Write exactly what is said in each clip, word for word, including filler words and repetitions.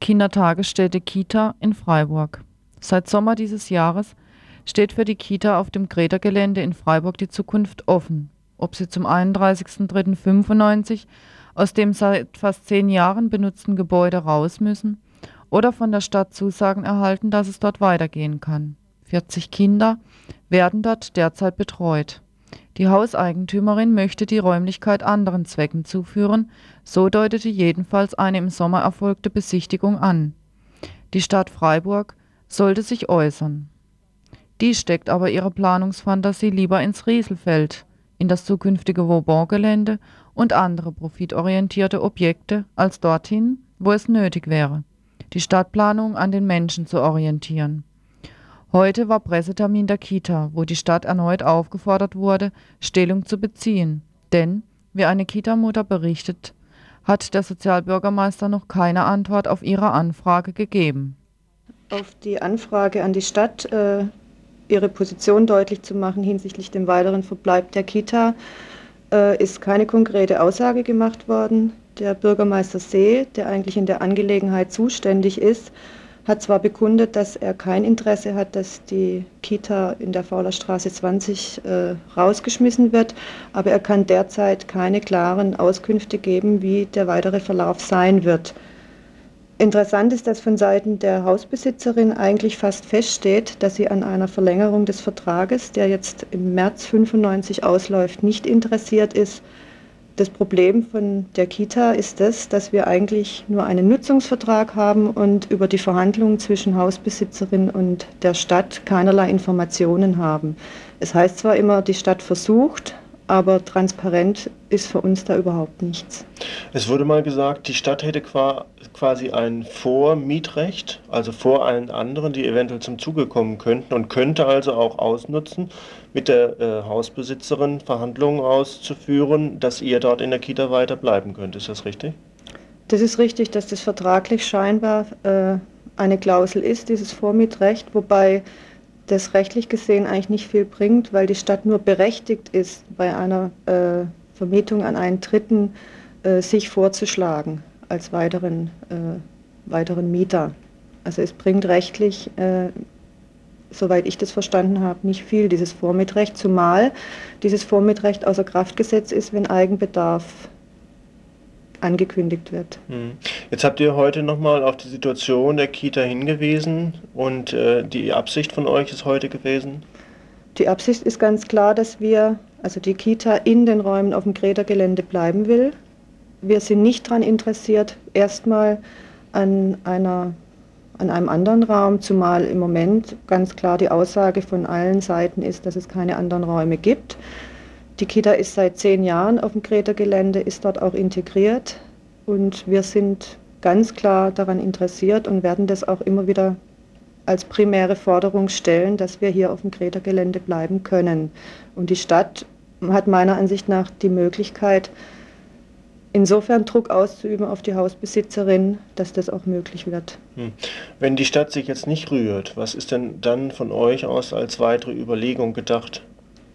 Kindertagesstätte Kita in Freiburg. Seit Sommer dieses Jahres steht für die Kita auf dem Greta-Gelände in Freiburg die Zukunft offen. Ob sie zum einunddreißigsten dritten fünfundneunzig aus dem seit fast zehn Jahren benutzten Gebäude raus müssen oder von der Stadt Zusagen erhalten, dass es dort weitergehen kann. vierzig Kinder werden dort derzeit betreut. Die Hauseigentümerin möchte die Räumlichkeit anderen Zwecken zuführen, so deutete jedenfalls eine im Sommer erfolgte Besichtigung an. Die Stadt Freiburg sollte sich äußern. Die steckt aber ihre Planungsfantasie lieber ins Rieselfeld, in das zukünftige Vauban-Gelände und andere profitorientierte Objekte, als dorthin, wo es nötig wäre, die Stadtplanung an den Menschen zu orientieren. Heute war Pressetermin der Kita, wo die Stadt erneut aufgefordert wurde, Stellung zu beziehen. Denn, wie eine Kita-Mutter berichtet, hat der Sozialbürgermeister noch keine Antwort auf ihre Anfrage gegeben. Auf die Anfrage an die Stadt, äh, ihre Position deutlich zu machen hinsichtlich dem weiteren Verbleib der Kita, äh, ist keine konkrete Aussage gemacht worden. Der Bürgermeister See, der eigentlich in der Angelegenheit zuständig ist, hat zwar bekundet, dass er kein Interesse hat, dass die Kita in der Faulerstraße zwanzig äh, rausgeschmissen wird, aber er kann derzeit keine klaren Auskünfte geben, wie der weitere Verlauf sein wird. Interessant ist, dass von Seiten der Hausbesitzerin eigentlich fast feststeht, dass sie an einer Verlängerung des Vertrages, der jetzt im März fünfundneunzig ausläuft, nicht interessiert ist. Das Problem von der Kita ist das, dass wir eigentlich nur einen Nutzungsvertrag haben und über die Verhandlungen zwischen Hausbesitzerin und der Stadt keinerlei Informationen haben. Es heißt zwar immer, die Stadt versucht, aber transparent ist für uns da überhaupt nichts. Es wurde mal gesagt, die Stadt hätte quasi ein Vormietrecht, also vor allen anderen, die eventuell zum Zuge kommen könnten und könnte also auch ausnutzen, mit der äh, Hausbesitzerin Verhandlungen auszuführen, dass ihr dort in der Kita weiter bleiben könnt. Ist das richtig? Das ist richtig, dass das vertraglich scheinbar äh, eine Klausel ist, dieses Vormietrecht, wobei das rechtlich gesehen eigentlich nicht viel bringt, weil die Stadt nur berechtigt ist, bei einer äh, Vermietung an einen Dritten äh, sich vorzuschlagen als weiteren, äh, weiteren Mieter. Also es bringt rechtlich, äh, soweit ich das verstanden habe, nicht viel, dieses Vormietrecht, zumal dieses Vormietrecht außer Kraft gesetzt ist, wenn Eigenbedarf angekündigt wird. Jetzt habt ihr heute nochmal auf die Situation der Kita hingewiesen und äh, die Absicht von euch ist heute gewesen? Die Absicht ist ganz klar, dass wir, also die Kita in den Räumen auf dem Greta-Gelände bleiben will. Wir sind nicht daran interessiert, erstmal an, einer, an einem anderen Raum, zumal im Moment ganz klar die Aussage von allen Seiten ist, dass es keine anderen Räume gibt. Die Kita ist seit zehn Jahren auf dem Greta-Gelände, ist dort auch integriert und wir sind ganz klar daran interessiert und werden das auch immer wieder als primäre Forderung stellen, dass wir hier auf dem Greta-Gelände bleiben können. Und die Stadt hat meiner Ansicht nach die Möglichkeit, insofern Druck auszuüben auf die Hausbesitzerin, dass das auch möglich wird. Wenn die Stadt sich jetzt nicht rührt, was ist denn dann von euch aus als weitere Überlegung gedacht?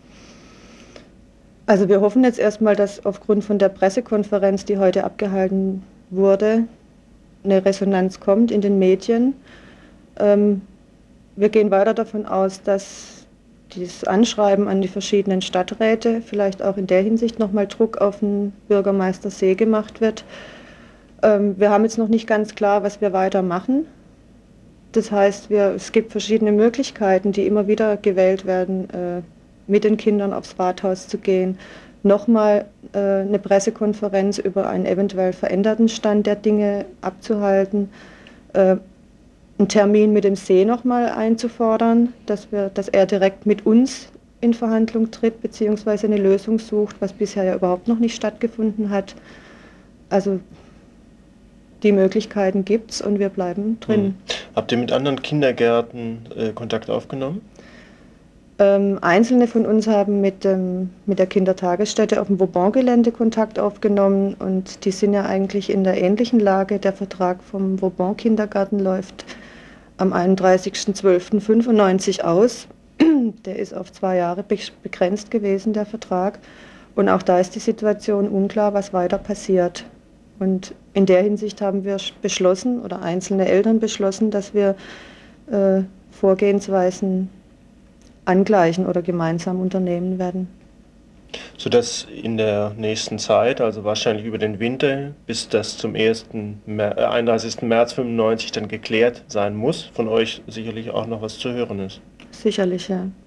Also wir hoffen jetzt erstmal, dass aufgrund von der Pressekonferenz, die heute abgehalten wurde, eine Resonanz kommt in den Medien. Ähm, wir gehen weiter davon aus, dass dieses Anschreiben an die verschiedenen Stadträte vielleicht auch in der Hinsicht nochmal Druck auf den Bürgermeister See gemacht wird. Ähm, wir haben jetzt noch nicht ganz klar, was wir weitermachen. Das heißt, wir, es gibt verschiedene Möglichkeiten, die immer wieder gewählt werden, äh, mit den Kindern aufs Rathaus zu gehen, nochmal äh, eine Pressekonferenz über einen eventuell veränderten Stand der Dinge abzuhalten, äh, einen Termin mit dem See nochmal einzufordern, dass, wir, dass er direkt mit uns in Verhandlung tritt, beziehungsweise eine Lösung sucht, was bisher ja überhaupt noch nicht stattgefunden hat. Also die Möglichkeiten gibt es und wir bleiben drin. Hm. Habt ihr mit anderen Kindergärten äh, Kontakt aufgenommen? Ähm, Einzelne von uns haben mit, ähm, mit der Kindertagesstätte auf dem Vauban-Gelände Kontakt aufgenommen und die sind ja eigentlich in der ähnlichen Lage. Der Vertrag vom Vauban-Kindergarten läuft am einunddreißigsten zwölften fünfundneunzig aus. Der ist auf zwei Jahre begrenzt gewesen, der Vertrag. Und auch da ist die Situation unklar, was weiter passiert. Und in der Hinsicht haben wir beschlossen, oder einzelne Eltern beschlossen, dass wir äh, Vorgehensweisen angleichen oder gemeinsam unternehmen werden. Sodass in der nächsten Zeit, also wahrscheinlich über den Winter, bis das zum ersten Mer- äh, einunddreißigsten März fünfundneunzig dann geklärt sein muss, von euch sicherlich auch noch was zu hören ist. Sicherlich, ja.